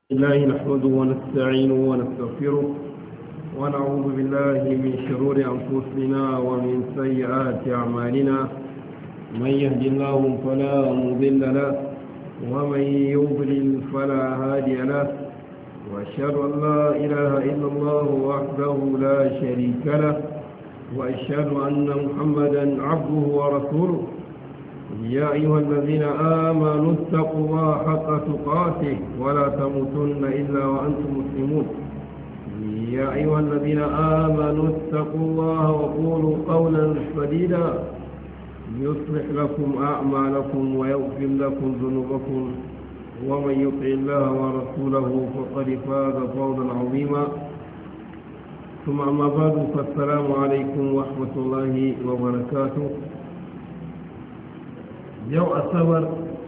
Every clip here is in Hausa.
الله نحمده ونستعينه ونستغفره ونعوذ بالله من شرور أنفسنا ومن سيئات أعمالنا من يهد الله فلا مضل له ومن يضلل فلا هادي له وأشهد أن لا إله إلا الله وحده لا شريك له وأشهد أن محمدا عبده ورسوله يا أيها الذين آمنوا اتقوا الله حق تقاته ولا تموتن إلا وأنتم مسلمون يا أيها الذين آمنوا اتقوا الله وقولوا قولا سديدا يصلح لكم أعمالكم ويغفر لكم ذنوبكم ومن يطع الله ورسوله فقد فاز فوزا عظيما ثم أما بعد فالسلام عليكم ورحمة الله وبركاته. yau asabar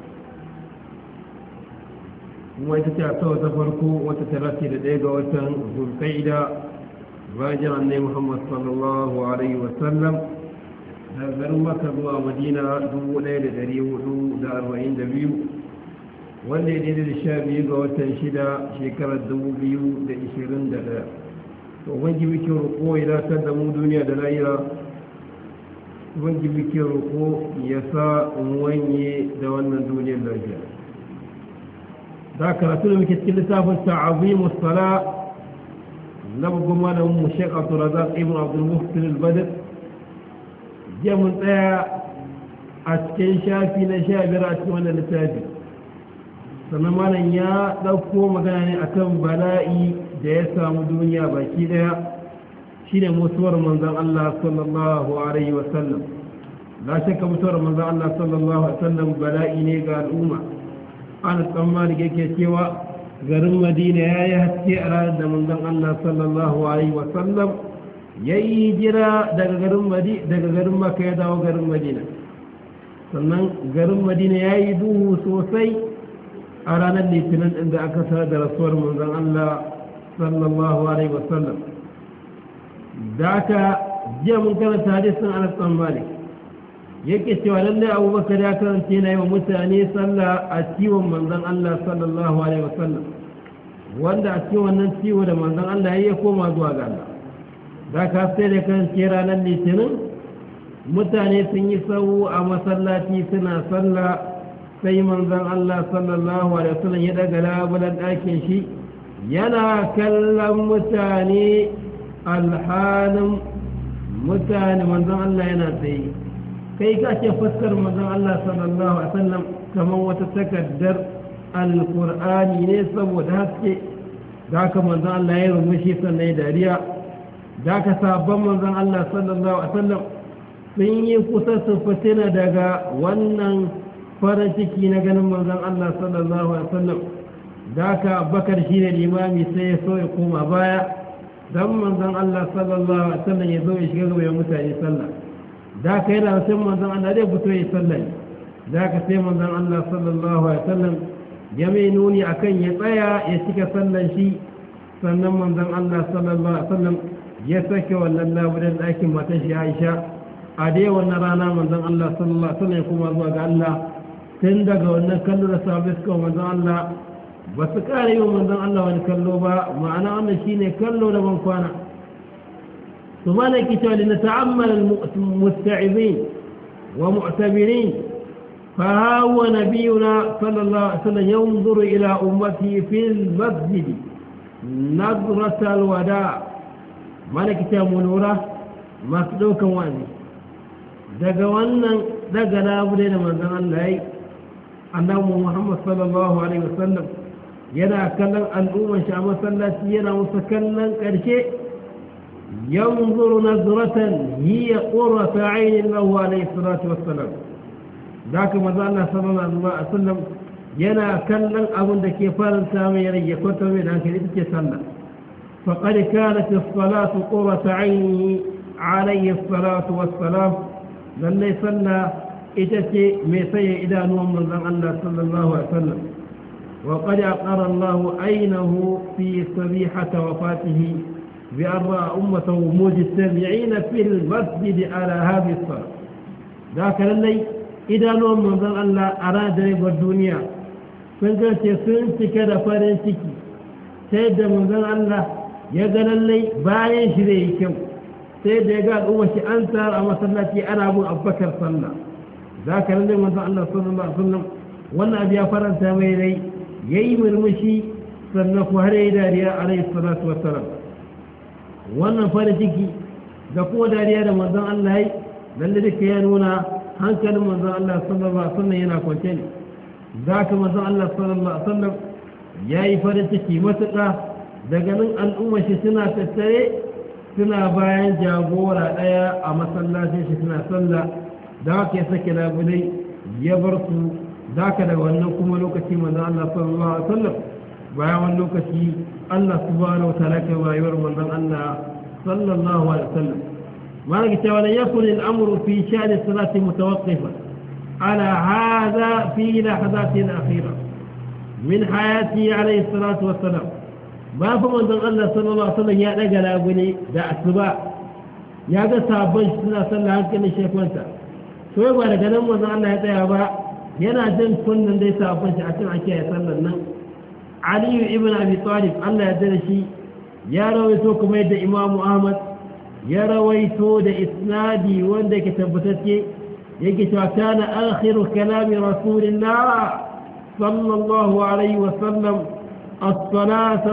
kuma ita ce asabar ta farko wata 31 ga watan zulqaida bayan annai muhammad sallallahu alaihi wasallam daga garin makka zuwa madina 1442 wanda ya daidai da 12 ga watan 6 shekarar 2021 to wani muke roƙo ya datar da mu duniya da lahira wanda muke roƙo ya sa wanye da wannan duniyar lafiya da karatu da muke cikin littafin ta'azimu sala na babban malamin mu Sheikh Abdulrazak ibn Abdul Muhsin al-Badr jiya mun tsaya a cikin shafi na 15 a cikin wannan littafi sannan malam ya ɗauko magana ne akan bala'i da ya samu duniya baki ɗaya shine mutuwar manzon Allah sallallahu alaihi wasallam la shakka mutuwar manzon Allah sallallahu alaihi wasallam bala'i ne ga al'umma an tsammani yake cewa garin Madina yayi haske a ranar da manzon Allah sallallahu alaihi wasallam yayi jira daga garin Makka ya dawo garin Madina sannan garin Madina yayi duhu sosai a ranar Litinin inda aka sa da rasuwar manzon Allah sallallahu alaihi wasallam ذاك جاء من كانت حديثا عن الصنبالي yake cewa lalle abubakar ya karance na yi wa mutane sallah a ciwon manzan Allah sallallahu alaihi wasallam wanda a ciwon wannan ciwo da manzan Allah ya koma zuwa ga Allah za ka sai da karance ranar litinin mutane sun yi sau a masallaci suna sallah sai manzan Allah sallallahu alaihi wasallam ya daga labulan ɗakin shi yana kallon mutane alhalin mutane manzon Allah yana tsaye kai ka ce fuskar manzon Allah sallallahu alaihi wasallam kamar wata takaddar alqur'ani ne saboda haske da ka manzon Allah ya rumushi sannan ya dariya da ka sabon manzon Allah sallallahu alaihi wasallam sun yi kusa su fitina daga wannan farin ciki na ganin manzon Allah sallallahu alaihi wasallam da ka bakar shi ne limami sai ya so ya koma baya dan manzon Allah sallallahu alaihi wasallam ya zo ya shiga gaba ya mutane sallah da ka yana sai manzon Allah zai fito ya sallah da ka sai manzon Allah sallallahu alaihi wasallam ya mai nuni akan ya tsaya ya cika sallan shi sannan manzon Allah sallallahu alaihi wasallam ya sake wannan labudan ɗakin matan shi Aisha a dai wannan rana manzon Allah sallallahu alaihi wasallam ya kuma zuwa ga Allah tun daga wannan kallo da sahabbai suka manzon Allah ba su ƙara yi wa manzon Allah wani kallo ba ma'ana wannan shine kallo da ban kwana to ma na ki cewa na ta'ammala musta'izin wa mu'tabirin fa hawa nabiyuna sallallahu alaihi wasallam yanzuru ila ummati fil masjid nadrat alwada mana ki cewa munura masu daukan wani daga wannan daga labude da manzon Allah yayi annabi Muhammad sallallahu alaihi wasallam yana kallon al'umman shi a masallaci yana musu kallon ƙarshe yanzuru nazratan hiya qurratu aynin lahu alayhi salatu wassalam zaka manzo Allah sallallahu alaihi wasallam yana kallon abin da ke faranta mai rage kwata mai da hankali take sallah faqad kanat as-salatu qurratu ayni alayhi salatu wassalam lallai sallah ita ce mai saye idanuwan manzon Allah sallallahu alaihi wasallam وقد أقر الله عينه في صبيحة وفاته بأن رأى أمته مجتمعين في المسجد على هذه الصلاة ذاك اللي إذا نوم من ذن الله أراد رب الدنيا sun gace sun cike da farin ciki سيد من ذن الله يقال لي باين شريكم سيد يقال أول شيء أنت أما صلاتي أنا أبو بكر صلى ذاك الذي من ذن الله صلى الله عليه وسلم وانا أبي فرنسا ويلي ييمر مشي صلى وهري داريا عليه الصلاة والسلام وانا فرنسيكي دقوا داريا من ذن الله للذي كيانونا هنكل من ذن الله صلى الله عليه وسلم ينا كنتين ذاك من ذن الله صلى الله عليه وسلم yayi farin ciki matuƙa daga nan al'umma shi suna tattare suna bayan jagora ɗaya a masallacin shi suna sallah da haka ya sake labulai ya bar su zaka daga wannan kuma lokaci manzon Allah sallallahu alaihi wasallam bayan wannan lokaci Allah subhanahu wa ta'ala ka bayar manzon Allah sallallahu alaihi wasallam malaka cewa la yakun al-amru fi sha'n as-salati mutawaqqifan ala hadha fi lahzatin akhirah من حياته عليه الصلاة والسلام ما فمن ذن الله صلى الله عليه وسلم يا رجل أبني دع السباع يا ذا صابن سنة صلى الله عليه وسلم وانت سوى وانا كلام وذن الله يتعبا ينا جن سنة دي صابن عشان عشان صلى الله علي ابن أبي طالب الله يدرشي يا رويتوكم يد إمام أحمد يا رويتو دا إسنادي وانده كتبتتي يجي كان آخر كلام رسول الله صلى الله عليه وسلم الصلاة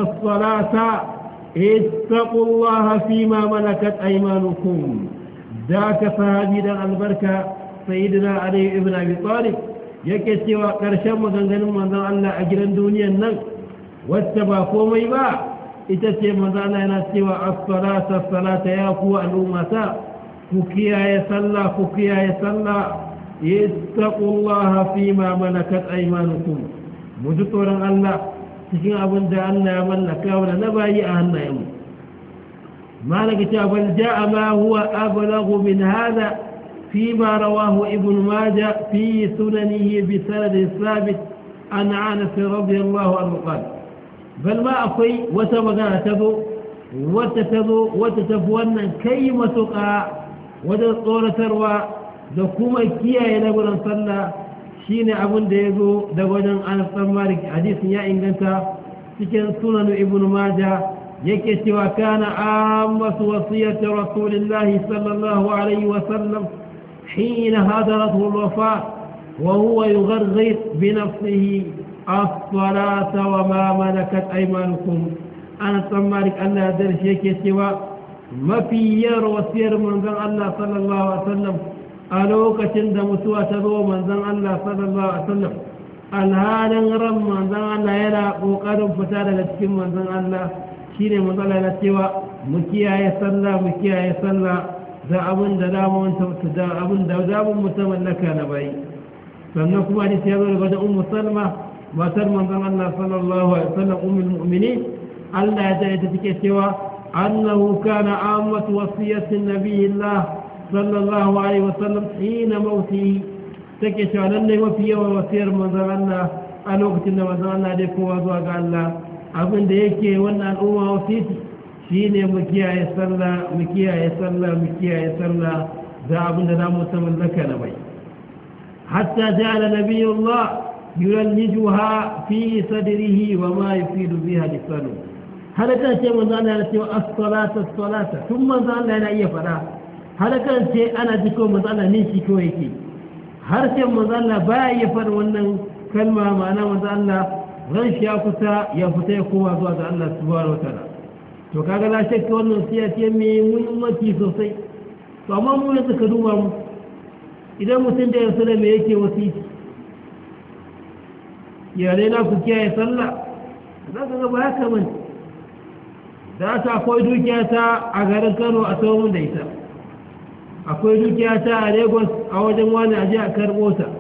اتقوا الله فيما ملكت أيمانكم ذاك فهدينا البركة سيدنا علي ابن أبي طالب يكتي وقرشم وغنغن من الله أجر الدنيا النغ واتبا قومي با إتتي من الله ينسي الصلاة يا قوة الأمة فكيا يسلى اتقوا الله فيما ملكت أيمانكم مجتورا الله تكين أبن دا الله ملكا ولا نبايي أهلنا يوم ما لقيت بل جاء ما هو أبلغ من هذا فيما رواه ابن ماجه في سننه بسند ثابت عن أنس رضي الله عنه قال بل ما أخي وتبغى وتتفونا كيما تقع وتطور تروى da kuma kiyaye na gurin sallah shine abin da yazo da wajen Anas bin Malik hadisin ya inganta cikin sunan Ibn Majah yake cewa kana ammatu wasiyati rasulillahi sallallahu alaihi wa sallam hina hadaratu al-wafat wa huwa yugharghir bi nafsihi as-salata wa ma malakat aymanukum Anas bin Malik Allah ya darshe yake cewa mafiyar wasiyar manzon Allah sallallahu alaihi wa sallam a lokacin da mutuwa ta zo manzon Allah sallallahu alaihi wasallam alhalin ran manzon Allah yana kokarin fita daga cikin manzon Allah shine manzon Allah ya cewa mu kiyaye sallah da abin da damun da abin da damun mutamallaka na bai sannan kuma hadisi ya zo daga Ummu Salma matar manzon Allah sallallahu alaihi wasallam ummul mu'minin Allah ya ta take cewa annahu kana ammatu wasiyatin nabiyillah صلى الله عليه وسلم حين موته تكش على اللي وفيه ووسير من ذلنا الوقت إن وذلنا ديكو وذوق الله أبن ديكي وانا الأمة وسيتي شين مكيا يسلى ذا أبن ذا متمن لك نبي حتى جعل نبي الله يلنجها في صدره وما يفيد بها لسانه هل كان شيء من ذلنا الصلاة ثم ذلنا لا يفعل halakan ce ana ji ko manzala ne shi ko yake harshen manzala ba ya fara wannan kalma ma'ana manzala ran shi ya kusa ya fita ya kowa zuwa ga Allah subhanahu wataala to kaga la shakka wannan siya ce mai muhimmanci sosai to amma mu ne suka duba mu idan mutum da ya sanar me yake wasiti ya na ku kiyaye sallah za ka ga ba haka bane da ta akwai dukiya ta a garin Kano a tsawon da ita akwai dukiya ta a Lagos a wajen wani aje a karɓo ta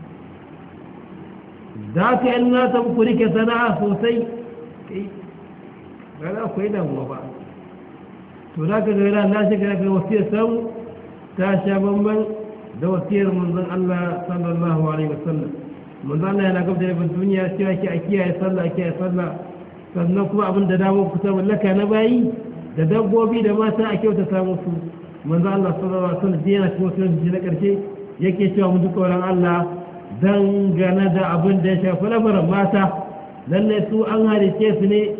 za ka yi na ta ku rike sana'a sosai ba za ku yi damuwa ba to za ka gaira na shiga ga wasiyar samu ta sha bamban da wasiyar manzon Allah sallallahu alaihi wasallam manzon Allah yana gaba da rabin duniya cewa ki a kiyaye sallah sannan kuma abin da dawo ku ta mallaka na bayi da dabbobi da mata a kyauta samu su manzo Allah sallallahu alaihi wasallam yana cikin wasu na karshe yake cewa mu duka wurin Allah dangane da abin da ya shafi labarin mata lalle su an halice su ne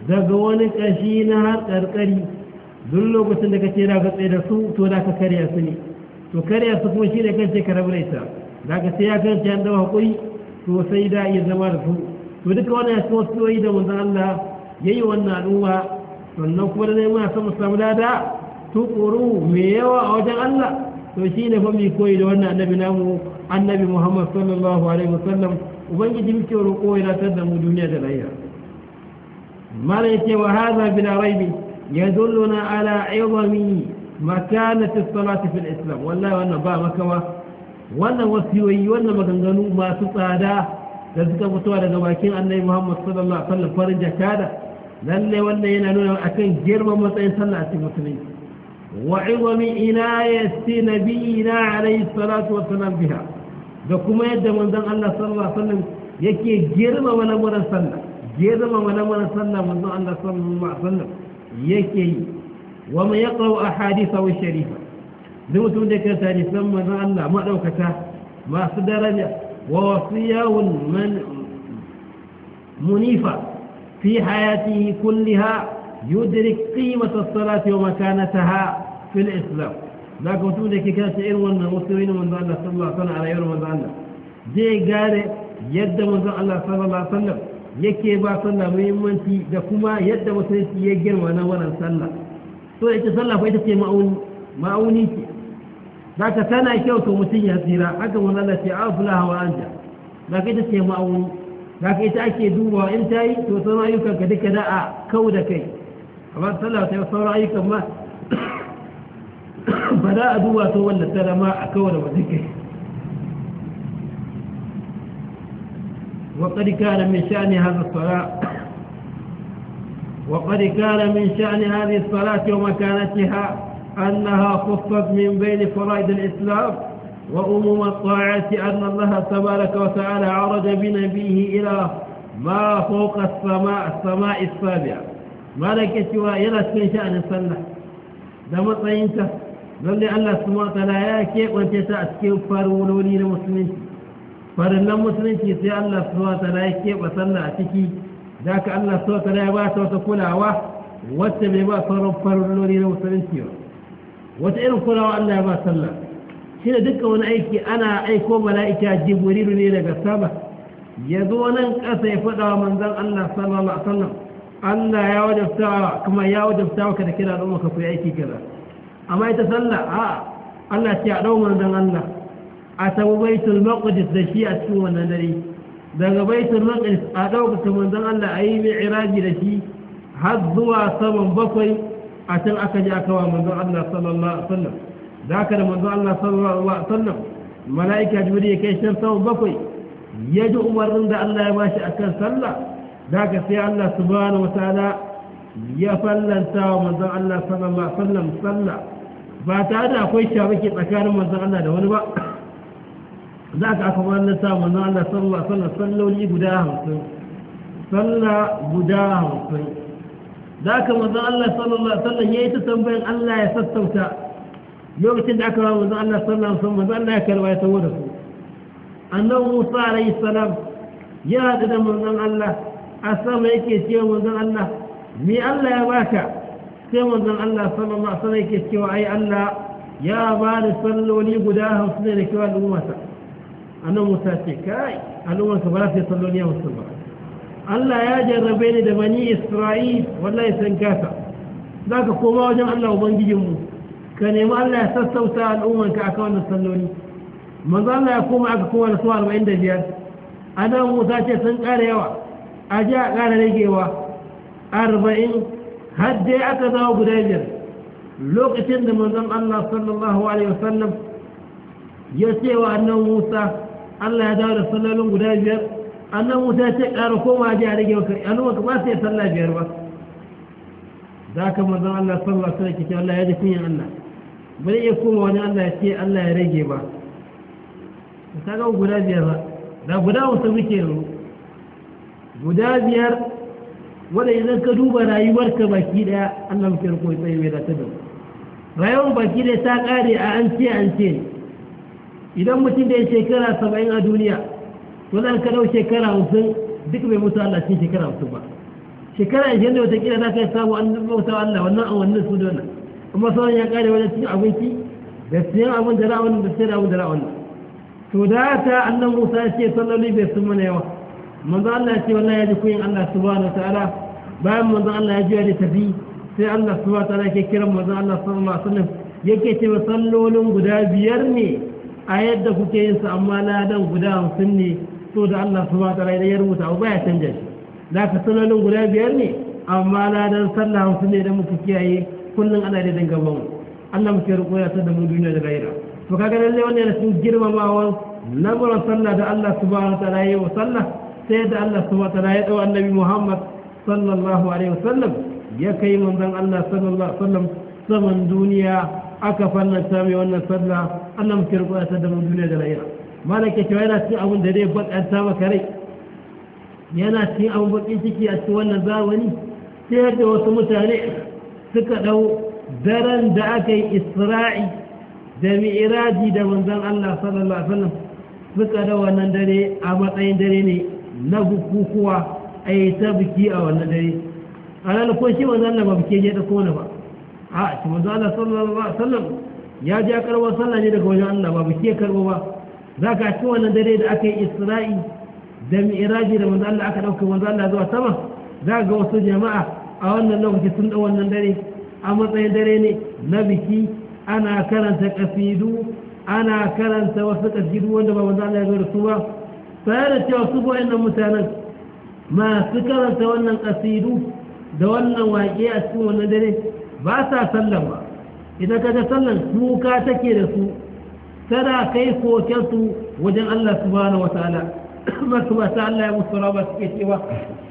daga wani kashi na har karkari duk lokacin da kace da ka tsaye da su to da ka karya su ne to karya su kuma shi ne kace ka rabu da ita da ka sai ya kance an dawo hakuri to sai da iya zama da su to duka wannan ya so soyi da manzon Allah yayi wannan al'umma sannan kuma da muna son mu samu lada tukuru me yawa a wajen Allah to shine fa mu koyi da wannan annabi namu annabi Muhammad sallallahu alaihi wasallam ubangiji muke roƙo ya tar da mu duniya da lahira mala yace wa hadha bila raibi yadulluna ala izami makanati as-salati fil islam wallahi wannan ba makawa wannan wasiyoyi wannan maganganu masu tsada da suka fitowa daga bakin annabi Muhammad sallallahu alaihi wasallam farin jakada lalle wannan yana nuna akan girman matsayin sallah a cikin musulunci wa izami inayati nabiyina alaihi salatu wassalam biha da kuma yadda manzon Allah sallallahu alaihi wasallam yake girmama lamarin sallah girmama lamarin sallah manzon Allah sallallahu alaihi wasallam yake yi wa man yaqra'u ahadithahu sharifa duk mutum da ke hadisan manzon Allah madaukaka masu daraja wa wasiyahun man munifa في حياته كلها يدرك قيمة الصلاة ومكانتها في الإسلام لكن تقول لك كانت إروان مسلمين من الله صلى الله عليه وسلم على يوم من الله جي قال يد من الله صلى الله عليه وسلم يكي با صلى مهمتي دكما يد مسلمتي يجر ونوانا صلى تو يتصلى فايتتي مأونيتي ذاك سنة كيوتو متي هزيرا حكم الله تعاف لها وأنجا ذاك يتتي مأوني haka ita ake dubawa in ta yi to sauran ayyukan ka duka da a kau da kai amma sallah ta yi sauran ayyukan ma ba za a duba to wanda ta rama a kau da wajen kai وقد كان من شأن هذا الصلاة وقد كان من شأن هذه الصلاة ومكانتها أنها خصت من بين فرائض الإسلام وأمم الطاعات أن الله تبارك وتعالى عرج بنبيه إلى ما فوق السماء السابعة ملكة وإلى شأن الصلاة لما طينت للي الله سبحانه وتعالى ياكي وانت تأسكي فرولوني لمسلمين فرنا مسلمين سي الله سبحانه وتعالى ياكي وصلى أتكي ذاك الله سبحانه وتعالى يبات وتقول عواه واتبع فرولوني لمسلمين وتعين قلوا الله يبات الله shi da dukkan wani aiki ana aiko mala'ika jibrilu ne daga sama ya zo nan ƙasa ya faɗa wa manzan Allah sallallahu alaihi wasallam Allah ya wajabta kuma ya wajabta ka da kira al'umma ka koyi aiki kaza amma ita sallah a Allah ce a dau manzan Allah a tabu baitul maqdis da shi a cikin wannan dare daga baitul maqdis a dauka manzan Allah ayi mi'raji da shi har zuwa saman bakwai a can aka ji aka wa manzan Allah sallallahu alaihi wasallam ذاك من الله صلى الله عليه وسلم ملائكة جبريل كي شمسوا بكوي يجو أمر عند الله يباشي أكل صلى ذاك سي الله سبحانه وتعالى يفلن تاو من الله صلى الله عليه وسلم صلى فاتعالى أخوي شابكي مكان من الله ده ونبا ذاك أكبر تاو من الله صلى الله عليه وسلم صلوا لي بداهم صلى بداهم ذاك من الله صلى الله عليه وسلم يتسنبين الله يستوتا lokacin da aka rawa manzon Allah sallallahu alaihi wasallam manzon Allah ya karba ya tawo da su annabi Musa alaihi salam ya hada da manzon Allah a sama yake cewa manzon Allah me Allah ya baka sai manzon Allah sallallahu alaihi wasallam yake cewa ai Allah ya ba ni salloli guda 50 da kewa al'ummata annabi Musa ce kai al'ummarsa ba za su salloli 50 ba Allah ya jarrabe ni da bani Isra'il wallahi san kasa zaka koma wajen Allah ubangijinmu ka nemi Allah ya sassauta al'ummanka a kan wannan salloli manzo Allah ya koma aka kowa da su 45 anan Musa ce sun ƙara yawa a ji a ƙara ragewa 40 har dai aka zawo guda biyar lokacin da manzon Allah sallallahu alaihi wasallam ya ce wa annan Musa Allah ya dawo da sallolin guda biyar annan Musa ya ce ƙara koma a ji a rage wa kai al'ummanka ba sai sallah biyar ba ذاك manzon Allah sallallahu alaihi wasallam ke Allah ya ji kunyan Allah bari ya koma wani Allah ya ce Allah ya rage ba ta ga guda biyar ba da guda wasu muke yanzu guda biyar wanda idan ka duba rayuwarka baki daya Allah muke riko tsaye mai da ta da rayuwar baki daya ta kare a an ce idan mutum da ya shekara 70 a duniya to dan ka dau shekara 50 duk bai mutu Allah cikin shekara 50 ba shekara 20 da wata kila za ka yi samu an bauta Allah wannan a wannan su da wannan amma sauran ya kare wajen cin abinci da siyan abin da ra'awan da sayar abin da ra'awan to da ta annan Musa ya ce salloli bai sun mana yawa manzo Allah ya ce wallahi ya ji kuyin Allah subhanahu wa ta'ala bayan manzo Allah ya ji da tafi sai Allah subhanahu wa ta'ala yake kiran manzo Allah sallallahu alaihi wasallam yake ce sallolin guda 5 ne a yadda kuke yin su amma ladan guda 50 ne to da Allah subhanahu wa ta'ala ya rubuta abu baya canja shi da ka sallolin guda 5 ne amma ladan sallah 50 ne da muke kiyaye kullun ana da dangaban Allah muke roƙo ya tada mu duniya da gaira to kaga lalle wannan yana cikin girmamawa lamarin sallah da Allah subhanahu wa ta'ala ya yi wa sallah sai da Allah subhanahu wa ta'ala ya dau annabi Muhammad sallallahu alaihi wasallam ya kai manzon Allah sallallahu alaihi wasallam saman duniya aka fannanta mai wannan sallah Allah muke roƙo ya tada mu duniya da gaira malaka cewa yana cikin abun da zai bakanta maka rai yana cikin abun bakin ciki a cikin wannan zamani sai da wasu mutane suka dau daren da aka yi Isra'i da mi'raji da manzon Allah sallallahu alaihi wasallam suka da wannan dare a matsayin dare ne na bukukuwa a yi ta biki a wannan dare a ranar ko shi manzon Allah ba biki ya da kone ba a shi manzon Allah sallallahu alaihi wasallam ya ji karɓar sallah ne daga wajen Allah ba biki ya karɓo ba za ka ci wannan dare da aka yi Isra'i da mi'raji da manzon Allah aka ɗauka manzon Allah zuwa sama za ga wasu jama'a a wannan lokaci sun ɗau wannan dare a matsayin dare ne na biki ana karanta kasidu ana karanta wasu kasidu wanda ba wanda Allah ya zo da su ba sai da cewa su wayannan mutanen masu karanta wannan kasidu da wannan waƙe a cikin wannan dare ba sa sallan ba idan ka ga sallan kuka take da su tana kai koken su wajen Allah subhanahu wataala masu ba ta Allah ya musu raba suke cewa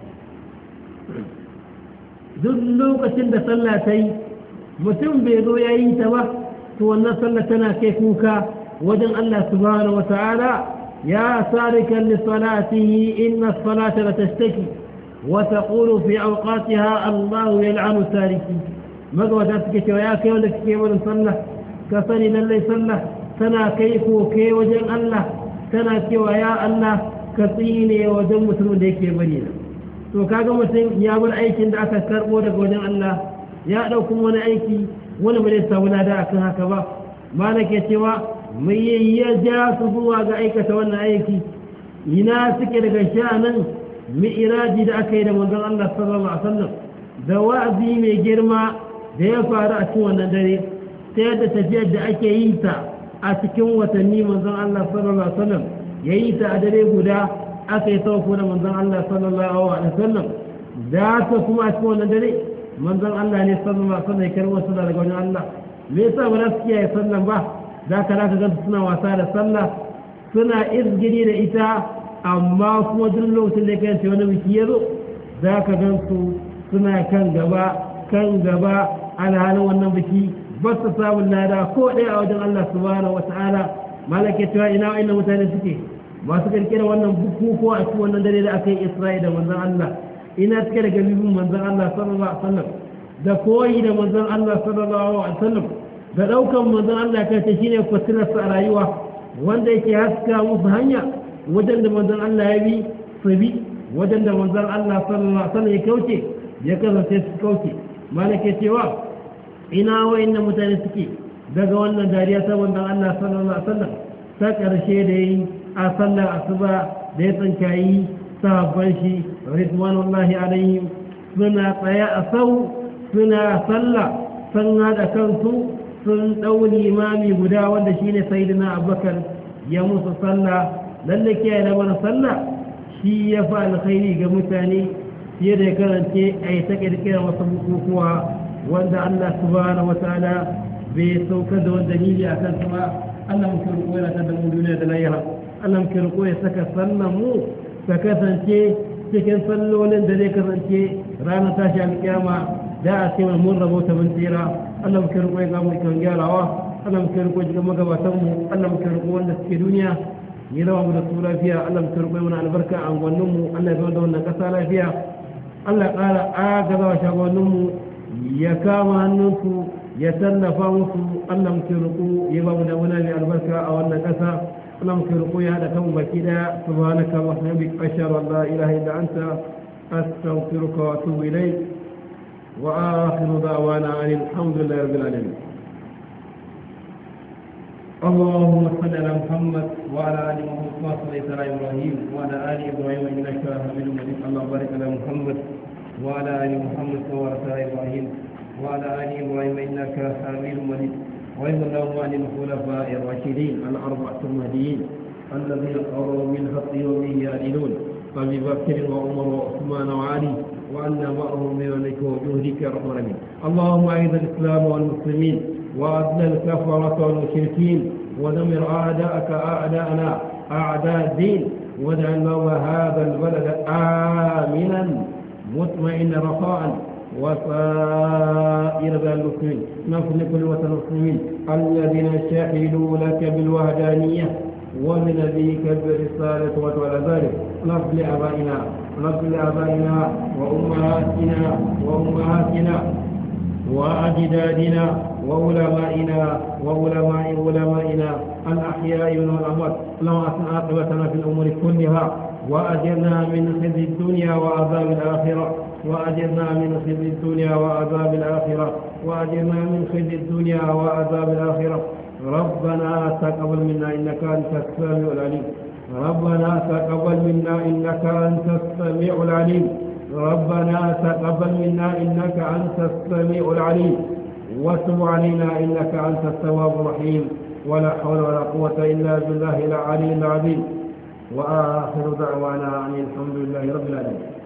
duk lokacin da sallah ta yi mutum bai zo ya yi ta ba to wannan sallah tana kai kuka wajen Allah subhanahu wa ta'ala ya sarikan li salatihi inna as-salata la tashtaki wa taqulu fi awqatiha Allah yal'anu sariki magwata suke cewa ya kai wanda kike wurin sallah ka sani lallai sallah tana kai koke wajen Allah tana cewa ya Allah ka tsine wajen mutumin da yake bari to kaga mutum ya bar aikin da aka karbo daga wajen Allah ya dauko wani aiki wani bai samu lada akan haka ba malaka cewa mai ya ja su zuwa ga aikata wannan aiki ina suke daga sha'anin mi'raji da aka yi da manzon Allah sallallahu alaihi wasallam da wa'azi mai girma da ya faru a cikin wannan dare ta yadda tafiyar da ake yi ta a cikin watanni manzon Allah sallallahu alaihi wasallam yayi ta a dare guda aka yi sauko da manzon Allah sallallahu alaihi wasallam da ta kuma a cikin wannan dare manzon Allah ne sallallahu alaihi wasallam ya karbo su daga wajen Allah me yasa ba za su kiyaye sallan ba za ka ga suna wasa da sallah suna izgiri da ita amma kuma duk lokacin da kai wani biki ya zo za ka gan su suna kan gaba alhalin wannan biki ba su samun lada ko ɗaya a wajen Allah subhanahu wata'ala malaka cewa ina wa'annan mutane suke masu kirkira wannan bukukuwa a cikin wannan dare da aka yi Isra'i da manzon Allah ina cike da galibin manzon Allah sallallahu alaihi wasallam da koyi da manzon Allah sallallahu alaihi wasallam da daukan manzon Allah kai ta shine fasirar sa rayuwa wanda yake haska musu hanya wajen da manzon Allah ya bi su bi wajen da manzon Allah sallallahu alaihi wasallam ya kauce ya kasance su kauce malaka cewa ina wa'annan mutane suke daga wannan dariya ta manzon Allah sallallahu alaihi wasallam ta karshe da yi a sallar asuba da ya tsankayi sahabban shi ridwanullahi alaihim suna tsaya a sau suna sallah sun haɗa kansu sun ɗau limami guda wanda shine sayyidina abubakar ya musu sallah lalle kiyaye da mana sallah shi ya fa alkhairi ga mutane fiye da ya karance a yi ta ƙirƙirar wasu bukukuwa wanda Allah subhanahu wataala bai saukar da wani dalili a kan su ba Allah muke roƙo yana ta da mu duniya da lahira Allah muke roƙo ya saka sallan mu ta kasance cikin sallolin da zai kasance ranar tashi alƙiyama da a ce mun rabauta mun tsira Allah muke roƙo ya gamu ikon gyarawa Allah muke roƙo jikin magabatan mu Allah muke roƙo wanda suke duniya ya rawa mu da su lafiya Allah muke roƙo mana albarka a angonnin mu Allah ya zama da wannan ƙasa lafiya Allah ya ƙara agaza wa shagonin mu ya kama hannunsu ya tallafa musu Allah muke roƙo ya ba mu da wani mai albarka a wannan ƙasa Allah muke roƙo ya haɗa kan baki ɗaya subhanaka wa bihamdika ashhadu an la ilaha illa anta أستغفرك وأتوب إليك. وآخر دعوانا أن الحمد لله رب العالمين. اللهم صل على محمد وعلى آل محمد كما صليت على إبراهيم وعلى آل إبراهيم إنك حميد مجيد. اللهم بارك على محمد وعلى آل محمد كما باركت على إبراهيم وعلى آل إبراهيم إنك حميد مجيد. وإن اللهم عن الخلفاء الراشدين الأربعة المهديين الذين قرروا من حقه وبه يعدلون أبي بكر وعمر وعثمان وعلي وأنا معهم بمنك وجهدك يا رب العالمين. اللهم أعز الإسلام والمسلمين وأذل الكفرة والمشركين ودمر أعداءك أعداءنا أعداء الدين واجعل اللهم هذا البلد آمنا مطمئنا رخاء وسائر بلاد المسلمين. نغفر لكل وطن المسلمين الذين شهدوا لك بالوحدانية وبنبيك بالرسالة وعلى ذلك. نغفر لآبائنا وأمهاتنا وأجدادنا وعلمائنا الأحياء والأموات. اللهم أحسن عاقبتنا في الأمور كلها وأجرنا من خزي الدنيا وعذاب الآخرة ربنا تقبل منا إنك أنت السميع العليم. ربنا تقبل منا إنك أنت السميع العليم وتب علينا إنك أنت التواب الرحيم. ولا حول ولا قوة إلا بالله العلي العظيم. وآخر دعوانا أن الحمد لله رب العالمين.